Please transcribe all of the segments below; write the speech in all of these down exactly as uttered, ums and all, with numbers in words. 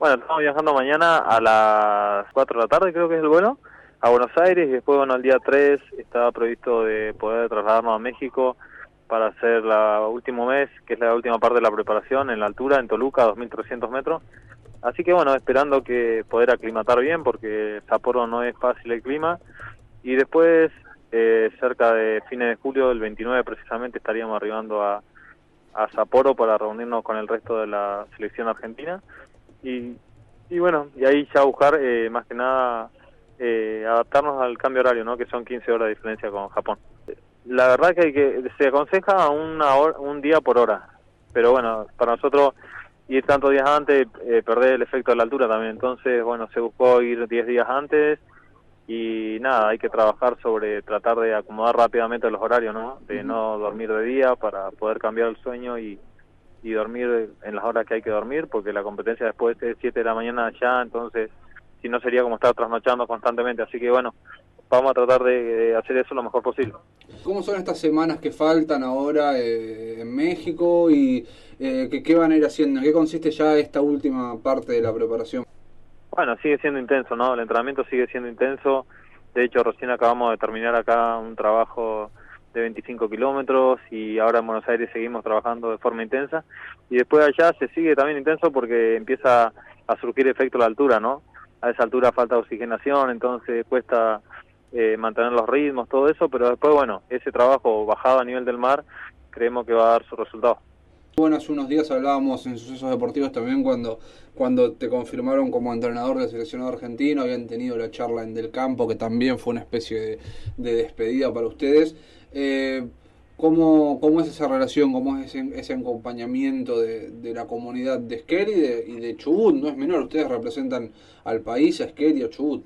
Bueno, estamos viajando mañana a las cuatro de la tarde, creo que es el vuelo, a Buenos Aires, y después, bueno, el día tres estaba previsto de poder trasladarnos a México para hacer la último mes, que es la última parte de la preparación en la altura, en Toluca, dos mil trescientos metros. Así que, bueno, esperando que poder aclimatar bien, porque Sapporo no es fácil el clima. Y después, eh, cerca de fines de julio, el veintinueve precisamente, estaríamos arribando a, a Sapporo para reunirnos con el resto de la selección argentina. Y, y bueno, y ahí ya buscar, eh, más que nada, eh, adaptarnos al cambio horario, ¿no? Que son quince horas de diferencia con Japón. La verdad que, hay que se aconseja una hora, un día por hora, pero bueno, para nosotros ir tantos días antes, eh, perder el efecto de la altura también. Entonces, bueno, se buscó ir diez días antes y nada, hay que trabajar sobre tratar de acomodar rápidamente los horarios, ¿no? De no dormir de día para poder cambiar el sueño y y dormir en las horas que hay que dormir, porque la competencia después es siete de la mañana allá, entonces si no sería como estar trasnochando constantemente. Así que bueno, vamos a tratar de, de hacer eso lo mejor posible. ¿Cómo son estas semanas que faltan ahora eh, en México y eh, ¿qué, qué van a ir haciendo? ¿En qué consiste ya esta última parte de la preparación? Bueno, sigue siendo intenso, ¿no? El entrenamiento sigue siendo intenso. De hecho, recién acabamos de terminar acá un trabajo de veinticinco kilómetros y ahora en Buenos Aires seguimos trabajando de forma intensa. Y después allá se sigue también intenso porque empieza a surgir efecto la altura, ¿no? A esa altura falta oxigenación, entonces cuesta eh, mantener los ritmos, todo eso, pero después, bueno, ese trabajo bajado a nivel del mar, creemos que va a dar su resultado. Bueno, hace unos días hablábamos en Sucesos Deportivos también cuando, cuando te confirmaron como entrenador del seleccionado argentino, habían tenido la charla en Del Campo, que también fue una especie de, de despedida para ustedes. Eh, ¿cómo, ¿Cómo es esa relación, cómo es ese, ese acompañamiento de, de la comunidad de Esquel y de, y de Chubut? No es menor, ustedes representan al país, a Esquel y a Chubut.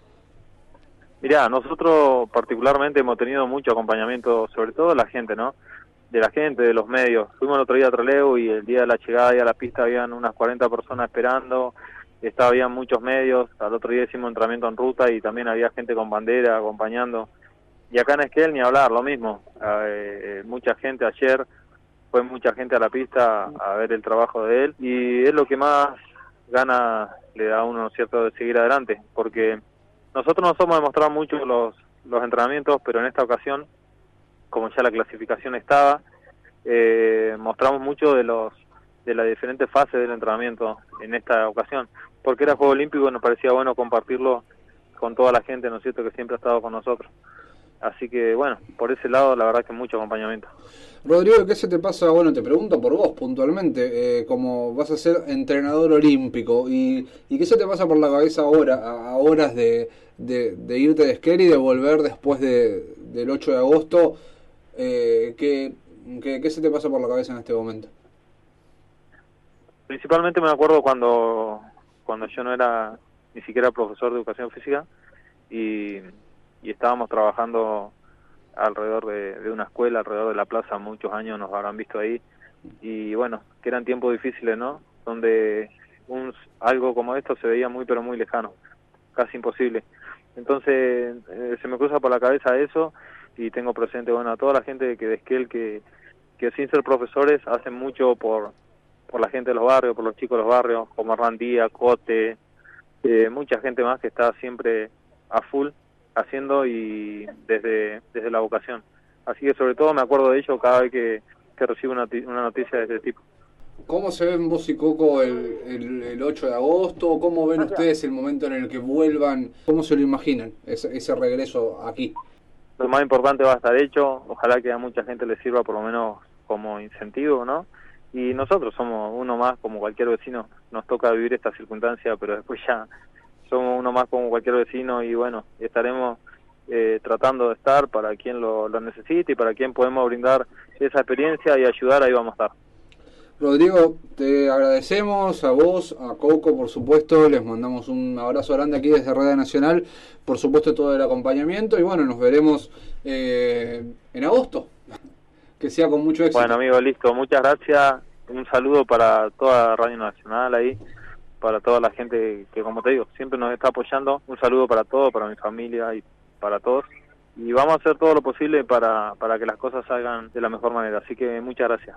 Mirá, nosotros particularmente hemos tenido mucho acompañamiento, sobre todo de la gente, ¿no? De la gente, de los medios. Fuimos el otro día a Trelew y el día de la llegada y a la pista habían unas cuarenta personas esperando, estaba, había muchos medios. Al otro día hicimos entrenamiento en ruta y también había gente con bandera acompañando. Y acá en Esquel ni hablar, lo mismo. Eh, mucha gente ayer, fue mucha gente a la pista a ver el trabajo de él y es lo que más gana le da a uno, ¿cierto?, de seguir adelante, porque nosotros no somos de mostrar mucho los, los entrenamientos, pero en esta ocasión, como ya la clasificación estaba, eh, mostramos mucho de los de las diferentes fases del entrenamiento en esta ocasión, porque era Juego Olímpico y nos parecía bueno compartirlo con toda la gente, ¿no es cierto?, que siempre ha estado con nosotros. Así que, bueno, por ese lado, la verdad que mucho acompañamiento. Rodrigo, ¿qué se te pasa? Bueno, te pregunto por vos puntualmente, eh, como vas a ser entrenador olímpico, y, y ¿qué se te pasa por la cabeza ahora, a, a horas de, de, de irte de Esquel y de volver después de, del ocho de agosto? Eh, ¿qué, qué, ¿Qué se te pasa por la cabeza en este momento? Principalmente me acuerdo cuando, cuando yo no era ni siquiera profesor de educación física y, y estábamos trabajando alrededor de, de una escuela, alrededor de la plaza, muchos años nos habrán visto ahí, y bueno, que eran tiempos difíciles, ¿no? Donde un, algo como esto se veía muy pero muy lejano, casi imposible. Entonces eh, se me cruza por la cabeza eso y tengo presente, bueno, a toda la gente que de Esquel que, que sin ser profesores hacen mucho por, por la gente de los barrios, por los chicos de los barrios, como Hernán Díaz, Cote, eh, mucha gente más que está siempre a full haciendo y desde desde la vocación. Así que sobre todo me acuerdo de ello cada vez que, que recibo una, una noticia de este tipo. ¿Cómo se ven vos y Coco el, el, el ocho de agosto? ¿Cómo ven ustedes el momento en el que vuelvan? ¿Cómo se lo imaginan ese, ese regreso aquí? Lo más importante va a estar hecho, ojalá que a mucha gente le sirva por lo menos como incentivo, ¿no? Y nosotros somos uno más como cualquier vecino, nos toca vivir esta circunstancia, pero después ya somos uno más como cualquier vecino y bueno, estaremos eh, tratando de estar para quien lo, lo necesite y para quien podemos brindar esa experiencia y ayudar, ahí vamos a estar. Rodrigo, te agradecemos a vos, a Coco, por supuesto, les mandamos un abrazo grande aquí desde Radio Nacional, por supuesto todo el acompañamiento y bueno, nos veremos eh, en agosto, que sea con mucho éxito. Bueno, amigo, listo, muchas gracias, un saludo para toda Radio Nacional ahí, para toda la gente que, como te digo, siempre nos está apoyando. Un saludo para todos, para mi familia y para todos. Y vamos a hacer todo lo posible para, para que las cosas salgan de la mejor manera. Así que muchas gracias.